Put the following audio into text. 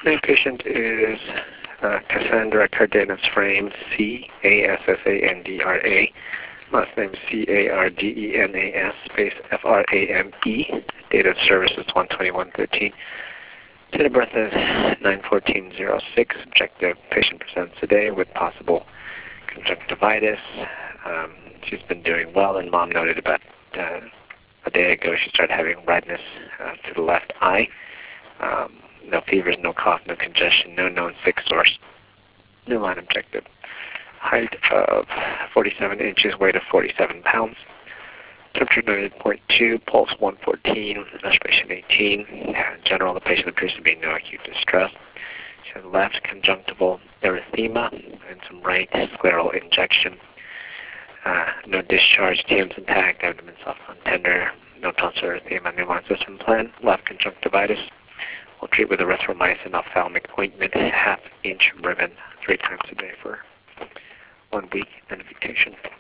The patient is Cassandra Cardenas Frame, Cassandra. Last name Cardenas, space Frame. Date of service is 1/21/13. Date of birth is 9/14/06. Objective: patient presents today with possible conjunctivitis. She's been doing well, and mom noted about a day ago she started having redness to the left eye. No fevers, no cough, no congestion, no known sick source. New line objective. Height of 47 inches, weight of 47 pounds. Temperature 90.2, pulse 114, respiration 18. In general, the patient appears to be in no acute distress. She has left conjunctival erythema and some right scleral injection. No discharge, TM's intact, abdomen soft and tender, no tonsil erythema, new line system plan, left conjunctivitis. We'll treat with erythromycin ophthalmic ointment, half-inch ribbon, 3 times a day for 1 week, identification.